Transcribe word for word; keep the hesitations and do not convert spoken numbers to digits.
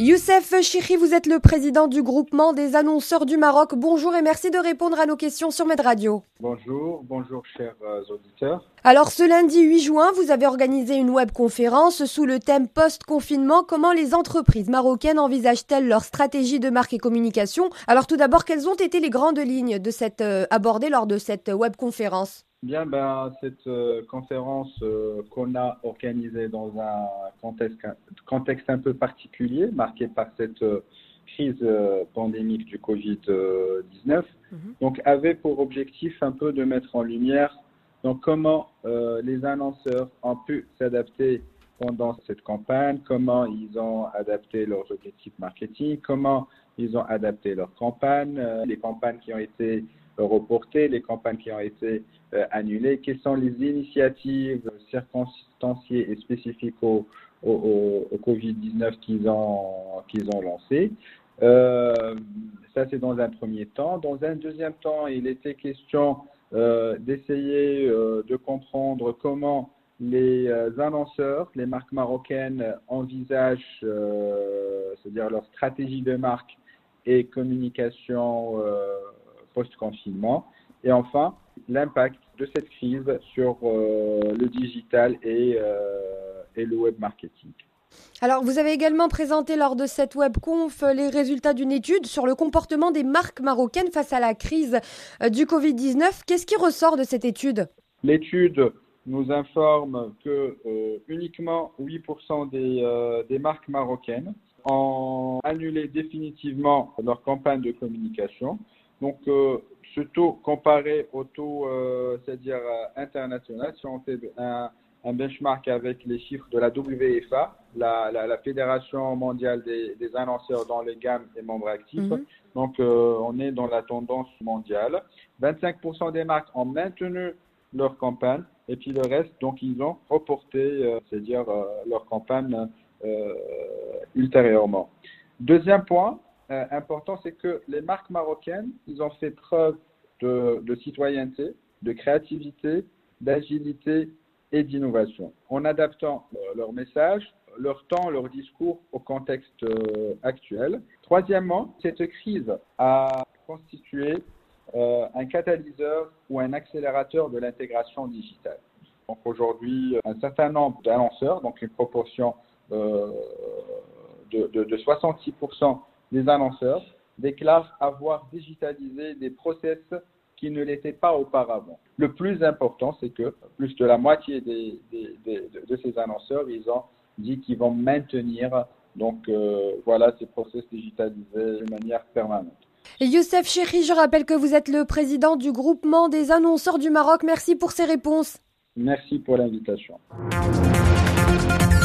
Youssef Chikhi, vous êtes le président du groupement des annonceurs du Maroc. Bonjour et merci de répondre à nos questions sur Med Radio. Bonjour, bonjour chers auditeurs. Alors ce lundi huit juin, vous avez organisé une webconférence sous le thème post-confinement. Comment les entreprises marocaines envisagent-elles leur stratégie de marque et communication? Alors tout d'abord, quelles ont été les grandes lignes de cette, euh, abordées lors de cette webconférence? Bien, ben, cette euh, conférence euh, qu'on a organisée dans un contexte, contexte un peu particulier, marqué par cette euh, crise euh, pandémique du covid dix-neuf, mmh. donc avait pour objectif un peu de mettre en lumière donc, comment euh, les annonceurs ont pu s'adapter pendant cette campagne, comment ils ont adapté leurs objectifs marketing, comment ils ont adapté leurs campagnes, euh, les campagnes qui ont été reportées, les campagnes qui ont été euh, annulées, quelles sont les initiatives circonstanciées et spécifiques au, au, au covid dix-neuf qu'ils ont, qu'ils ont lancées. Euh, ça, c'est dans un premier temps. Dans un deuxième temps, il était question euh, d'essayer euh, de comprendre comment les euh, annonceurs, les marques marocaines envisagent, euh, c'est-à-dire leur stratégie de marque et communication euh, post-confinement. Et enfin, l'impact de cette crise sur euh, le digital et, euh, et le web marketing. Alors, vous avez également présenté lors de cette webconf les résultats d'une étude sur le comportement des marques marocaines face à la crise du covid dix-neuf. Qu'est-ce qui ressort de cette étude? L'étude nous informe que euh, uniquement huit pour cent des, euh, des marques marocaines ont annulé définitivement leur campagne de communication. Donc, euh, ce taux comparé au taux, euh, c'est-à-dire euh, international, si on fait un, un benchmark avec les chiffres de la W F A, la, la, la Fédération mondiale des, des annonceurs dans les gammes et membres actifs, mm-hmm. donc euh, on est dans la tendance mondiale. vingt-cinq pour cent des marques ont maintenu leur campagne et puis le reste, donc ils ont reporté, euh, c'est-à-dire euh, leur campagne euh, ultérieurement. Deuxième point euh, important, c'est que les marques marocaines, ils ont fait preuve de, de citoyenneté, de créativité, d'agilité et d'innovation, en adaptant euh, leur message, leur temps, leur discours au contexte euh, actuel. Troisièmement, cette crise a constitué euh, un catalyseur ou un accélérateur de l'intégration digitale. Donc aujourd'hui, un certain nombre d'annonceurs, donc une proportion euh, de, de, de soixante-six pour cent des annonceurs, déclarent avoir digitalisé des process qui ne l'étaient pas auparavant. Le plus important, c'est que plus de la moitié des, des, des, de, de ces annonceurs, ils ont dit qu'ils vont maintenir donc, euh, voilà, ces process digitalisés de manière permanente. Et Youssef Chikhi, je rappelle que vous êtes le président du groupement des annonceurs du Maroc. Merci pour ces réponses. Merci pour l'invitation.